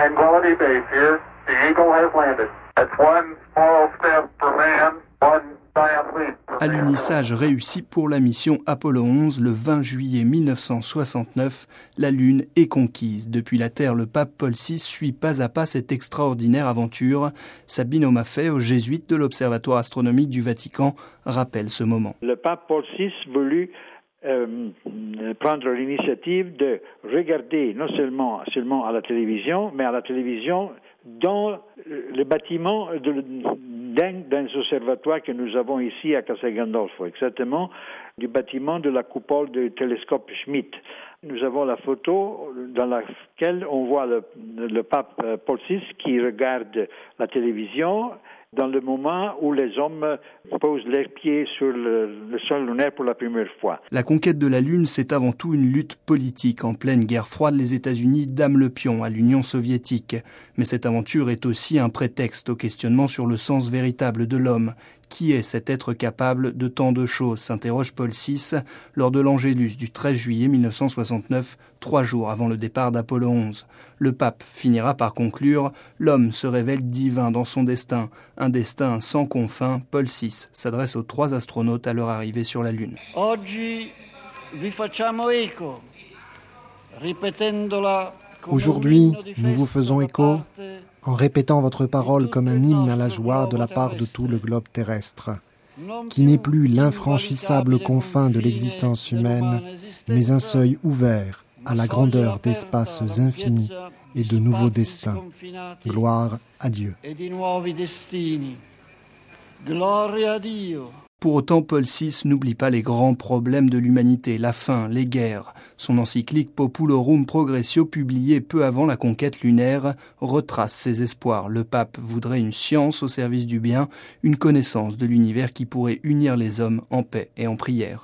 Tranquility Base here. The Eagle has landed. That's one small step for man, one giant leap for mankind. Alunissage réussi pour la mission Apollo 11 le 20 juillet 1969. La Lune est conquise. Depuis la Terre, le pape Paul VI suit pas à pas cette extraordinaire aventure. Sabine Maffei, aux jésuites de l'Observatoire astronomique du Vatican, rappelle ce moment. Le pape Paul VI voulut prendre l'initiative de regarder non seulement à la télévision, mais à la télévision dans le bâtiment d'un observatoire que nous avons ici à Castel Gandolfo, exactement du bâtiment de la coupole du télescope Schmidt. Nous avons la photo dans laquelle on voit le pape Paul VI qui regarde la télévision dans le moment où les hommes posent leurs pieds sur le sol lunaire pour la première fois. La conquête de la Lune, c'est avant tout une lutte politique. En pleine guerre froide, les États-Unis dament le pion à l'Union soviétique. Mais cette aventure est aussi un prétexte au questionnement sur le sens véritable de l'homme. Qui est cet être capable de tant de choses, s'interroge Paul VI lors de l'Angélus du 13 juillet 1969, 3 jours avant le départ d'Apollo 11. Le pape finira par conclure « L'homme se révèle divin dans son destin, un destin sans confins ». Paul VI s'adresse aux 3 astronautes à leur arrivée sur la Lune. Aujourd'hui, nous vous faisons écho en répétant votre parole comme un hymne à la joie de la part de tout le globe terrestre, qui n'est plus l'infranchissable confin de l'existence humaine, mais un seuil ouvert à la grandeur d'espaces infinis et de nouveaux destins. Gloire à Dieu. Pour autant, Paul VI n'oublie pas les grands problèmes de l'humanité, la faim, les guerres. Son encyclique Populorum Progressio, publiée peu avant la conquête lunaire, retrace ses espoirs. Le pape voudrait une science au service du bien, une connaissance de l'univers qui pourrait unir les hommes en paix et en prière.